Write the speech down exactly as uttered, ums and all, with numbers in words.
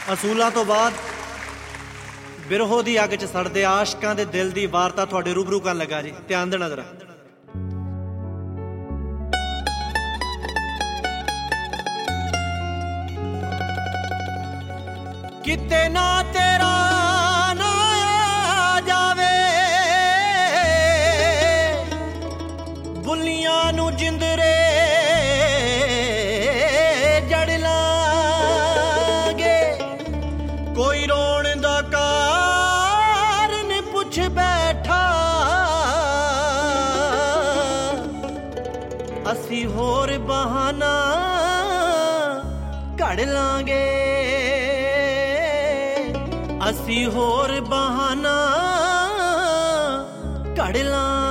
ਅਸੂਲਾਂ ਤੋਂ ਬਾਅਦ ਬਿਰਹੋ ਦੀ ਅੱਗ 'ਚ ਸੜਦੇ ਆਸ਼ਕਾਂ ਦੇ ਦਿਲ ਦੀ ਵਾਰਤਾ ਤੁਹਾਡੇ ਰੂਬਰੂ ਕਰਨ ਲੱਗਾ ਜੀ। ਧਿਆਨ ਦੇਣਾ ਜ਼ਰਾ। ਕਿਤੇ ਨਾ ਤੇਰਾ ਨਾ ਆ ਜਾਵੇ, ਬੁੱਲੀਆਂ ਨੂੰ ਜਿੰਦਰੇ ਜੜ ਲਾਂਗੇ। ਕੋਈ ਰੋਣ ਦਾ ਕਾਰਨ ਪੁੱਛ ਬੈਠਾ, ਅਸੀਂ ਹੋਰ ਬਹਾਨਾ ਘੜ ਲਾਂਗੇ। ਅਸੀਂ ਹੋਰ ਬਹਾਨਾ ਘੜ ਲਾਂ